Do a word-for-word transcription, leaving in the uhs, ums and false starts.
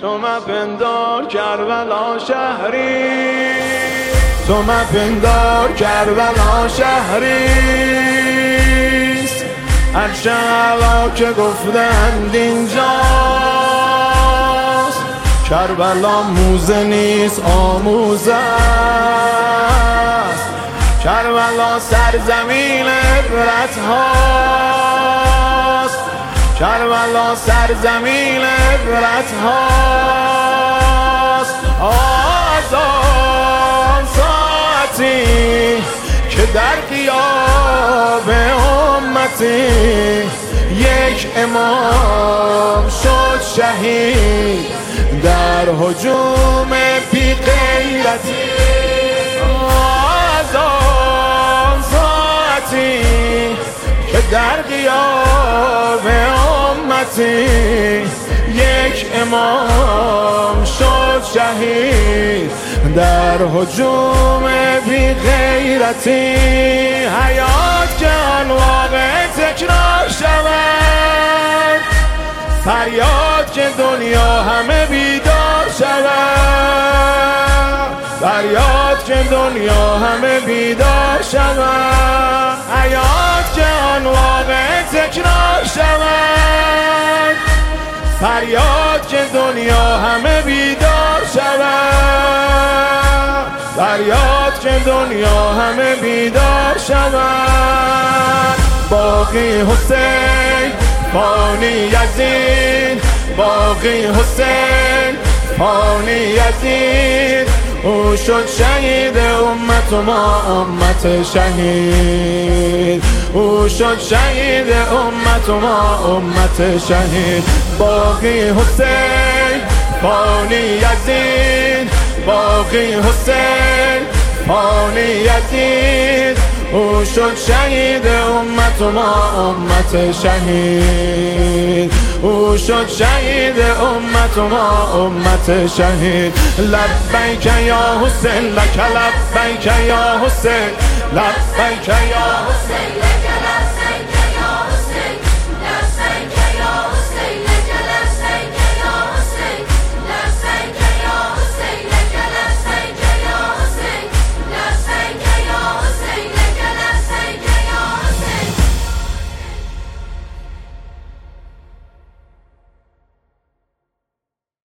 تو مپندار کربلا شهری، تو مپندار کربلا شهریست. عرش اعلی که گفتند اینجاست، کربلا موزه نیست آموزه است. کربلا سرزمین عبرت هاست، کربلا سرزمین عبرت هاست. آزان ساعتی که در غیاب امتی یک امام شد شهید در هجوم بی غیرتی. آزان ساعتی که در غیاب امتی یک امام شد شهید در هجوم بی غیرتی. حیات که آن واقع تکرار شود، فریاد که دنیا همه بیدار شود، فریاد که دنیا همه بیدار شود. حیات که آن واقع تکرار شود، فریاد که دنیا همه بیدار شود، فریاد که دنیا همه بیدار شود. باقی حسین فانی یزید، باقی حسین فانی یزید. او شد شهید امت و ما امت شهید، او شد شهید امت و ما امت شهید. باقی حسین فانی یزید، باقی حسین فانی یزید. او شد شهید امت و ما امت شهید، او شد شهید امت و ما امت شهید. لبیک یا حسین لک لبیک یا حسین، لبیک یا حسین.